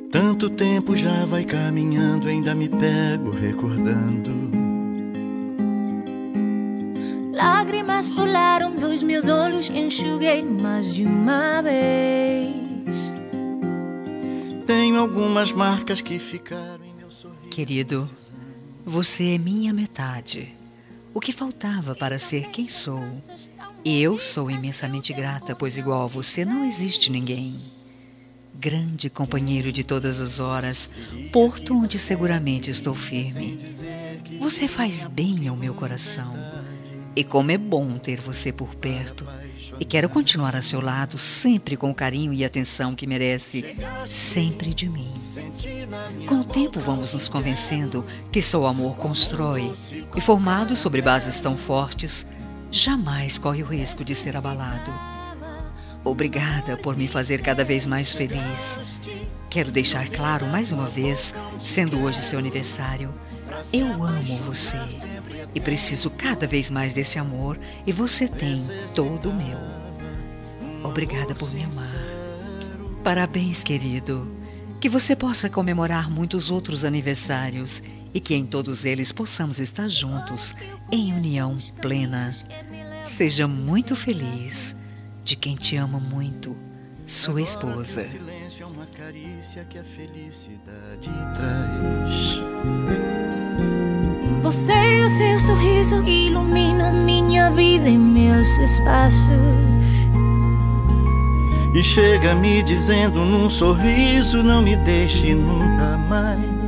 Tanto tempo já vai caminhando, ainda me pego recordando. Lágrimas rolaram dos meus olhos, enxuguei mais de uma vez. Tenho algumas marcas que ficaram em meu sorriso. Querido, você é minha metade. O que faltava para ser quem sou. Eu sou imensamente grata, pois igual a você não existe ninguém. Grande companheiro de todas as horas, porto onde seguramente estou firme. Você faz bem ao meu coração. E como é bom ter você por perto. E quero continuar a seu lado, sempre com o carinho e atenção que merece, sempre de mim. Com o tempo vamos nos convencendo que só o amor constrói, e formado sobre bases tão fortes, jamais corre o risco de ser abalado. Obrigada por me fazer cada vez mais feliz. Quero deixar claro mais uma vez, sendo hoje seu aniversário, eu amo você e preciso cada vez mais desse amor, e você tem todo o meu. Obrigada por me amar. Parabéns, querido. Que você possa comemorar muitos outros aniversários e que em todos eles possamos estar juntos, em união plena. Seja muito feliz. De quem te ama muito, sua esposa. Silêncio é uma carícia que a felicidade traz. Você e o seu sorriso iluminam minha vida e meus espaços. E chega me dizendo num sorriso, não me deixe nunca mais.